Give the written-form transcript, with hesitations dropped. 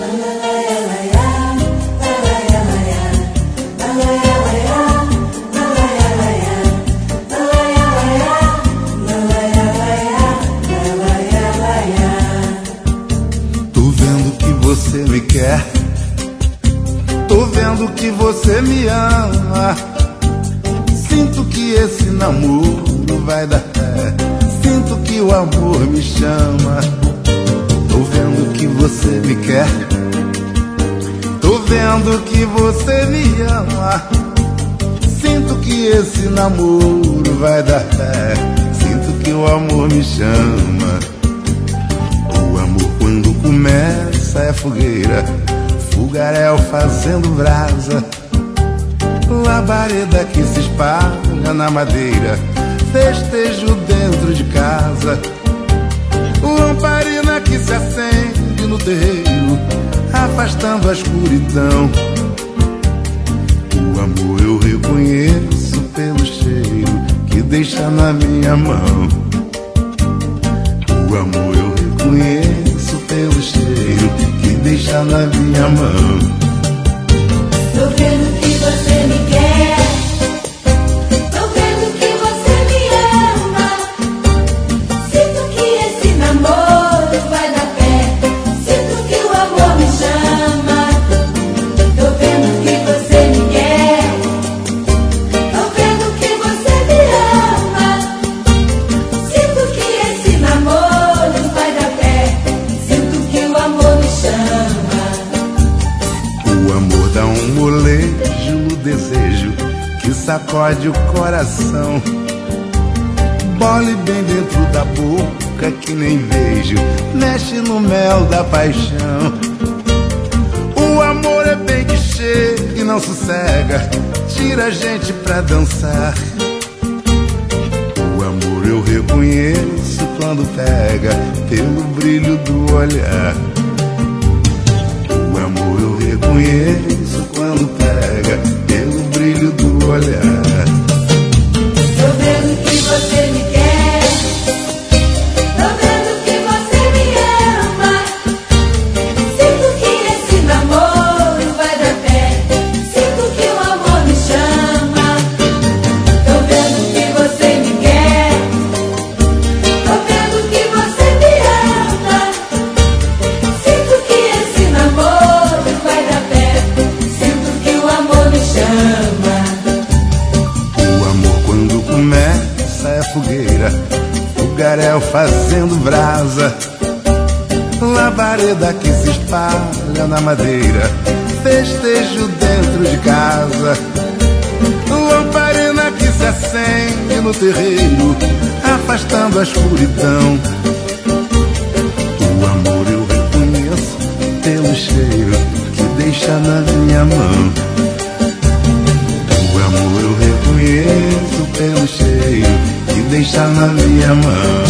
Tô vendo que você me quer, tô vendo que você me ama. Sinto que esse namoro vai dar pé, sinto que o amor me chama. Tô vendo que você me quer, tô vendo que você me ama. Sinto que esse namoro vai dar pé, sinto que o amor me chama. O amor quando começa é fogueira, fogaréu fazendo brasa, labareda que se espalha na madeira, festejo dentro de casa, lamparina que se acende no terreiro, afastando a escuridão. O amor eu reconheço pelo cheiro que deixa na minha mão. O amor eu reconheço pelo cheiro que deixa na minha mão. Tô vendo que você me quer, tô vendo que você me ama. Sinto que esse namoro vai dar pé, sinto que o amor me chama. Tô vendo que você me quer, tô vendo que você me ama. Sinto que esse namoro vai dar pé, sinto que o amor me chama. O amor dá um molejo no desejo que sacode o coração, bole bem dentro da boca que nem vejo, mexe no mel da paixão. O amor é bem que chega e não sossega, tira a gente pra dançar. O amor eu reconheço quando pega, pelo brilho do olhar. O amor eu reconheço quando pega, pelo brilho do olhar. Tô vendo que você me quer, tô vendo que você me ama. Sinto que esse namoro vai dar pé, sinto que o amor me chama. Tô vendo que você me quer, tô vendo que você me ama. Sinto que esse namoro vai dar pé, sinto que o amor me chama. O amor quando começa é fogueira, fogaréu fazendo brasa, labareda que se espalha na madeira, festejo dentro de casa, lamparina que se acende no terreiro, afastando a escuridão. O amor eu reconheço pelo cheiro que deixa na minha mão. O amor eu reconheço pelo cheiro que deixa na minha mão.